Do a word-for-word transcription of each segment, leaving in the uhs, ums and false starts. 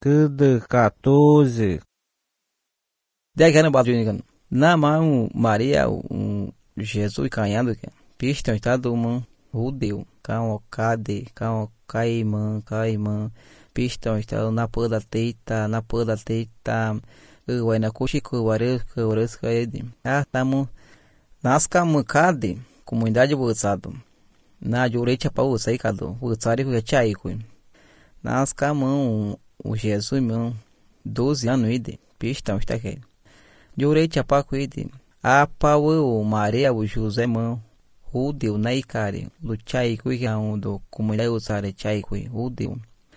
Tudo quatorze. Daí que não bate ninguém. Na mão Maria um Jesus canhando que. Pista está do mão judeu. Cão cade, cão caimã, caimã. Pista está na porra da teita, na porra da teita. Eu vai na coxa que eu areio que eu areio que ele. Ah, tamo. Nasca cade. Comunidade bolsado. Na direita para o sair cado. O sair que é chai com. Nasca mão o Jesus mão. doze anos ide. Pista está aqui. Direita para o ide. A pau o Maria o José mão. O deu na icare. Do chai com que é um do comunidade bolsado chai com. O deu.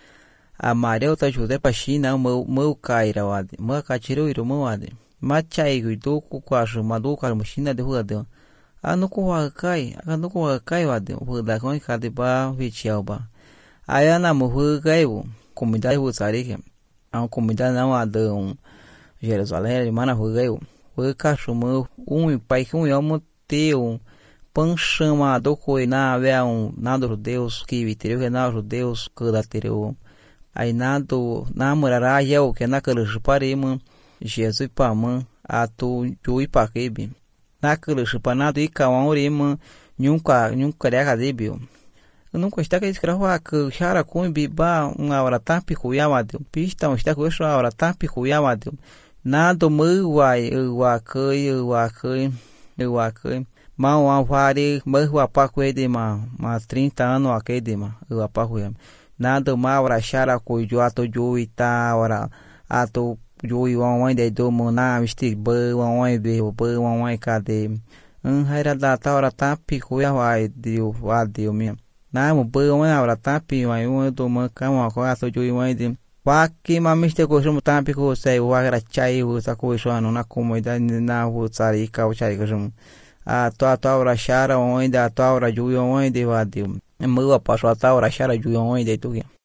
A Maria o José para China meu meu caira wade. Meu cachiro iro meu wade. Mas chai com do com a chama do com a China de rua deu. A no com a cai. A no com a cai wade. O da com a de ba vichiao ba. Aí a na morro caiu. Comunidade bolsado que. A comunidade não há de um Jerusalém, mana rugeu. O cachorro um pai que um homem teu pan chamado coi na vea um nada judeus que vitiu que na judeus que da tereu. Aí nada na morará eu que na aquele parema Jesus pa man a tu jui pa quebe. Na aquele panado e cawan orema nunca nunca era debio. Nunca está que escravo que chara com biba uma hora tapi cuiamado. Pista um está com essa hora tapi cuiamado. Nada meu vai eu acai eu acai eu acai. Mal a vare meu apaco de ma mas trinta anos aqui de ma eu apaco. Nada mal a chara com o ato jui ta hora ato jui um um de do mona mistic be um um de be um um cadê. Um era da ta hora tapi cuiamado deu vadeu mesmo. Na mo be uma hora tapi mas um do man cama com ato jui um de Waki mamiste ko shumu tampi ko sei wagra chai u sa ko shano na comunidade na u tsari ka u chai ko shumu a to a to ora chara onde a to ora ju onde vadio e mo a passo a to ora chara ju onde tu